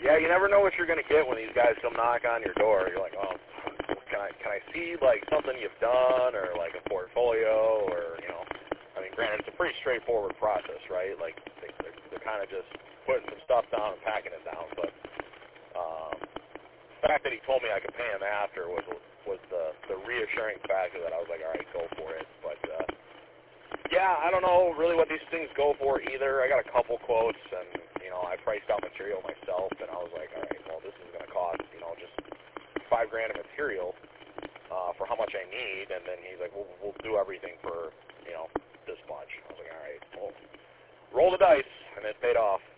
Yeah, you never know what you're going to get when these guys come knock on your door. You're like, oh, can I see, like, something you've done or, like, a portfolio or, you know. I mean, granted, it's a pretty straightforward process, right? Like, they're kind of just putting some stuff down and packing it down. But the fact that he told me I could pay him after was the reassuring factor that I was like, all right, go for it. But, yeah, I don't know really what these things go for either. I got a couple quotes, and, you know, I priced out material myself, and I was like, all right, well, this is going to cost, you know, just $5,000 of material for how much I need. And then he's like, we'll do everything for, you know, this much. I was like, all right, well, roll the dice, and it paid off.